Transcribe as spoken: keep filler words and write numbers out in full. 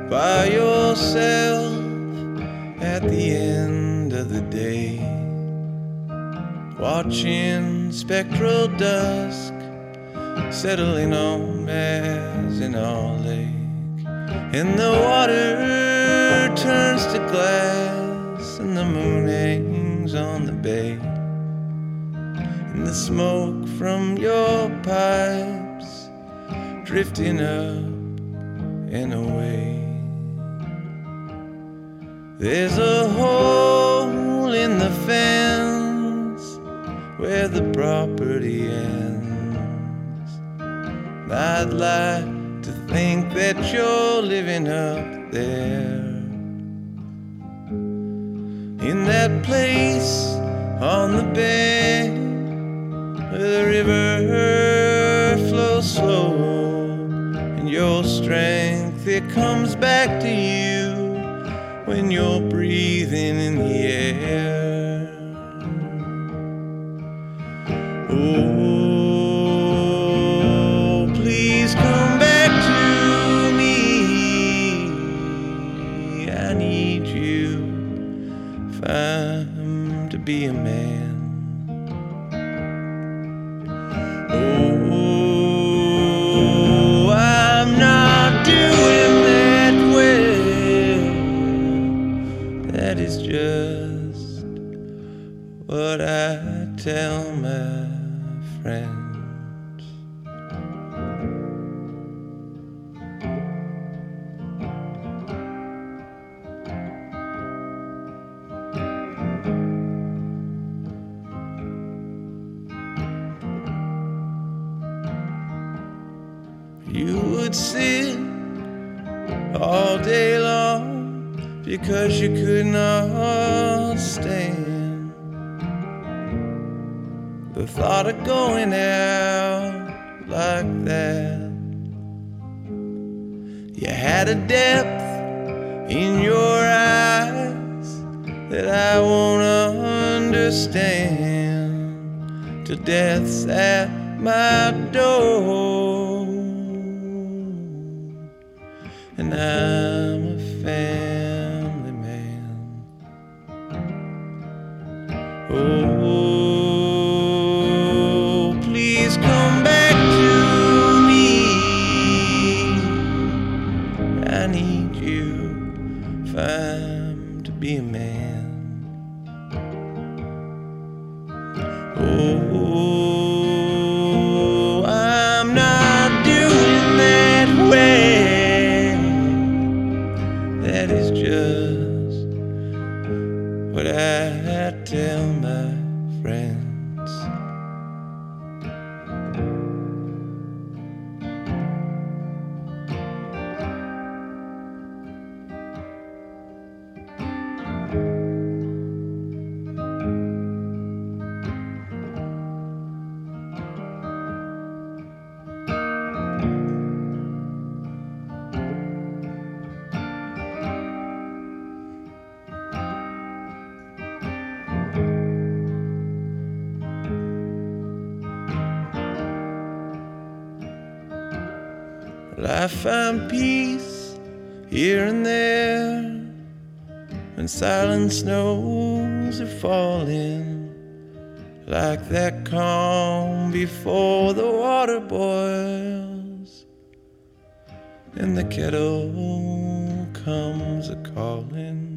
by yourself at the end of the day, watching spectral dusk settling on Mazenal Lake, and the water turns to glass and the moon hangs on the bay, and the smoke from your pipes drifting up and away. There's a hole in the fence where the property ends. I'd like to think that you're living up there, in that place on the bay where the river flows slow, and your strength, it comes back to you when you're breathing in the air. Oh, please come back to me. I need you if I'm to be a man. Oh, I'm not doing that well. That is just what I tell my friends. You would sit all day long because you could not stand the thought of going out like that. You had a depth in your eyes that I won't understand till death's at my door, and I'm a family man. Oh, please come back to me. I need you if I'm to be a man. Oh, I'm not doing that well. That is just what I tell my friends. I find peace here and there when silent snows are falling, like that calm before the water boils and the kettle comes a-calling.